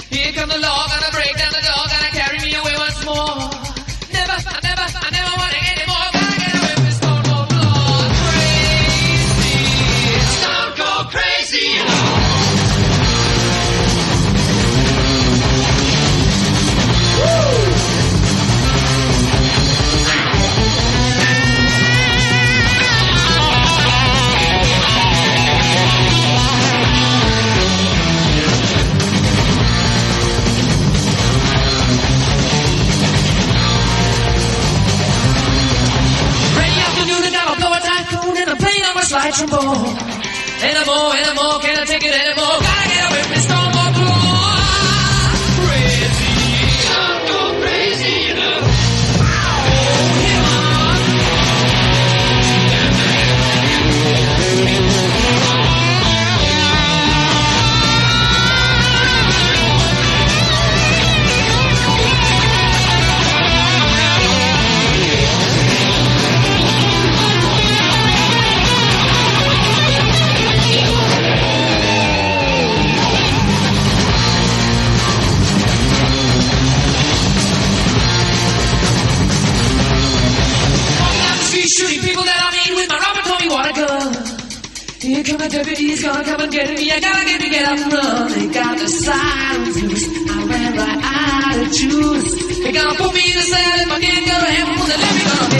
Here come the law, gonna break down the door, gonna carry me away once more. I never want it anymore. Gotta get away from this stone cold floor. Crazy, stone cold crazy, you know. Slide some more, anymore, can't I take it anymore? Gotta get away from this stone cold floor. Crazy, stone cold crazy, you know. Shooting people that I mean with my Robert Tommy water gun. Here come the deputies, gonna come and get me. I gotta get up and run. They got the sirens loose. I ran right out of juice. They gonna put me in the cell if I can't go to heaven. They let me go.